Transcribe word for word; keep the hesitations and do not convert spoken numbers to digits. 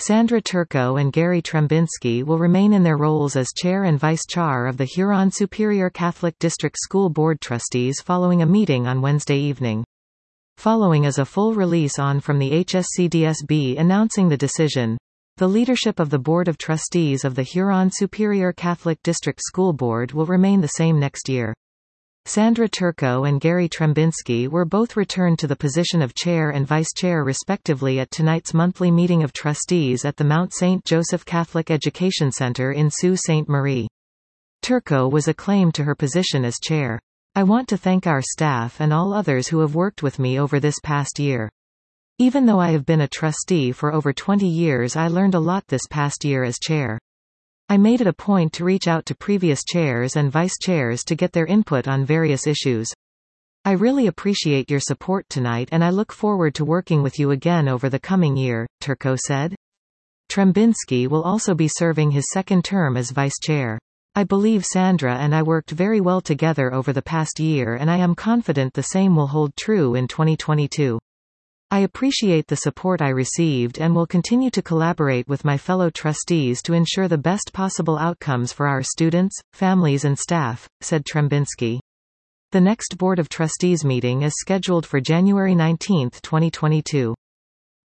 Sandra Turco and Gary Trembinski will remain in their roles as Chair and Vice-Chair of the Huron Superior Catholic District School Board Trustees following a meeting on Wednesday evening. Following is a full release on from the H S C D S B announcing the decision. The leadership of the Board of Trustees of the Huron Superior Catholic District School Board will remain the same next year. Sandra Turco and Gary Trembinski were both returned to the position of Chair and Vice-Chair respectively at tonight's monthly meeting of trustees at the Mount Saint Joseph Catholic Education Center in Sault Ste. Marie. Turco was acclaimed to her position as Chair. "I want to thank our staff and all others who have worked with me over this past year. Even though I have been a trustee for over twenty years, I learned a lot this past year as Chair. I made it a point to reach out to previous chairs and vice-chairs to get their input on various issues. I really appreciate your support tonight and I look forward to working with you again over the coming year," Turco said. Trembinski will also be serving his second term as vice-chair. "I believe Sandra and I worked very well together over the past year and I am confident the same will hold true in twenty twenty-two. I appreciate the support I received and will continue to collaborate with my fellow trustees to ensure the best possible outcomes for our students, families and staff," said Trembinski. The next Board of Trustees meeting is scheduled for January nineteenth, twenty twenty-two.